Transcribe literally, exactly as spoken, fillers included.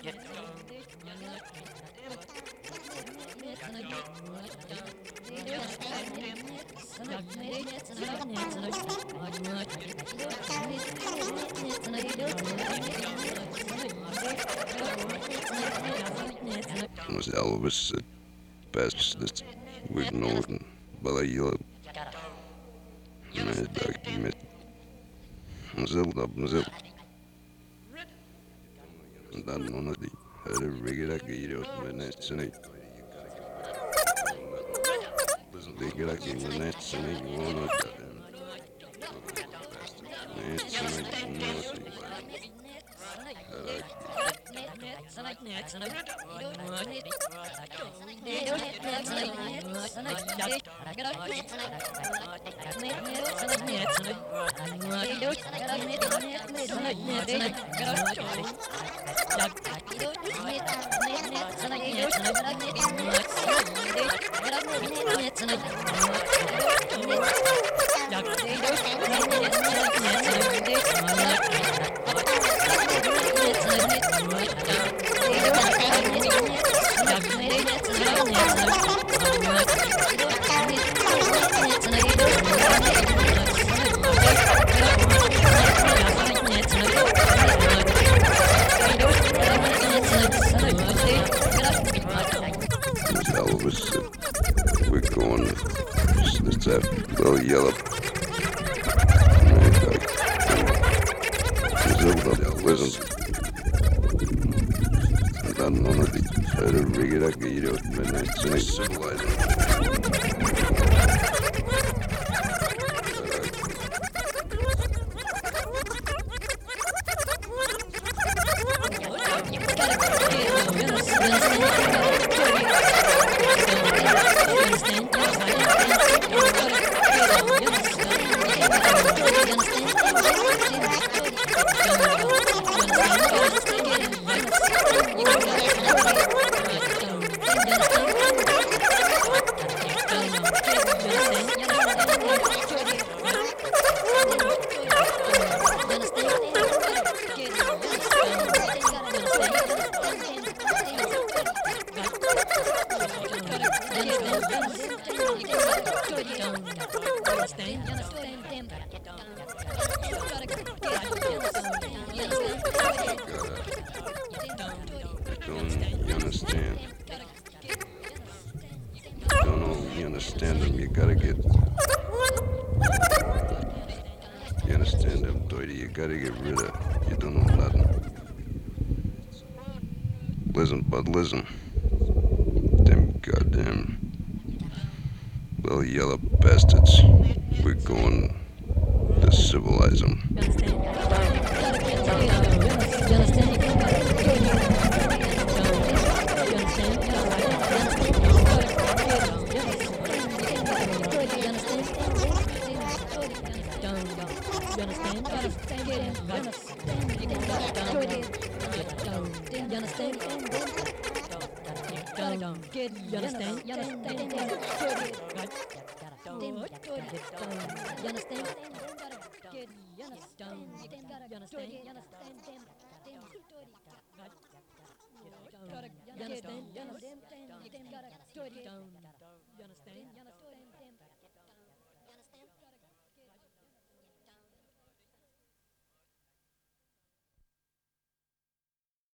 Was Elvis at best that with Norton Balayla Medak Met Zelda Zel dan ona di her regular giriyor menesine regular giriyor menesine ona menesine Elvis at we're going let's have a little yellow listen dan ona di her regular giriyor menesine civilizing You understand? Don't know, you understand them, you gotta get. You understand them, Doity, you gotta get rid of. You don't know nothing. Listen, but listen. Them goddamn little yellow bastards. We're going to civilize them. Get you understand? You understand? You understand? Get you understand? You understand? You understand? You understand? You understand?